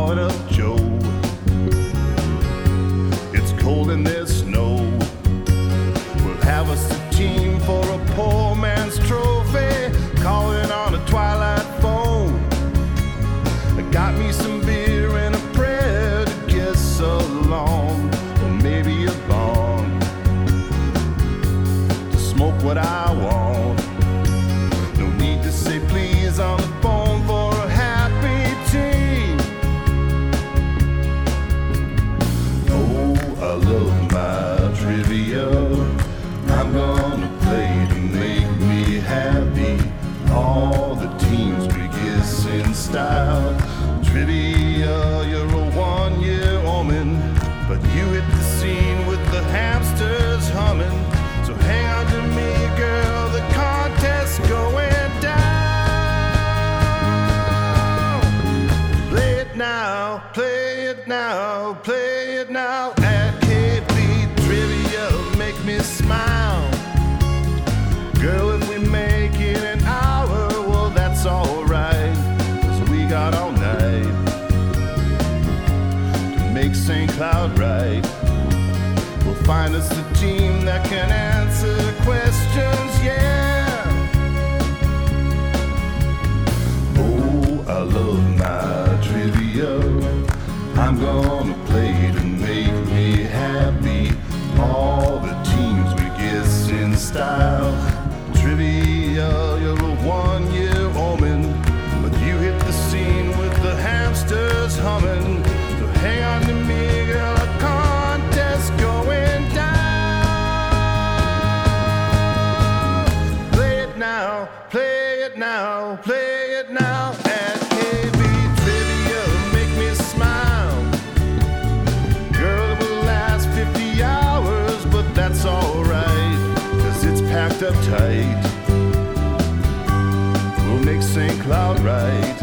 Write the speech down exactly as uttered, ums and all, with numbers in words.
call it up Joe. It's cold and there's snow. We'll have us a team for a poor man's trophy, calling on a twilight phone. I got me some beer and a prayer to guess along, or maybe a bong to smoke what I want. No need to say please on the phone for a happy team. Oh, I love my trivia. I'm gonna play to make me happy. All the teams we guess in style. Trivia, you're a one-year woman, but you hit the scene with the hamsters humming. So hang on to me, girl, the contest's going down. Play it now, play it now, play it now. At K B Trivia, make me smile. Girl, if we make it an hour, well, that's alright, 'cause we got all night to make Saint Cloud right. We'll find us a team that can answer questions, yeah. Oh, I love my trivia. I'm gonna play to make me happy. All the teams we guess in style. Trivia, you're a one-year woman, but you hit the scene with the hamsters humming. So hang on to me, girl, a contest going down. Play it now, play it now, play it now. At K B Trivia, make me smile. Girl, it will last fifty hours, but that's alright, 'cause it's packed up tight. We'll make Saint Cloud right.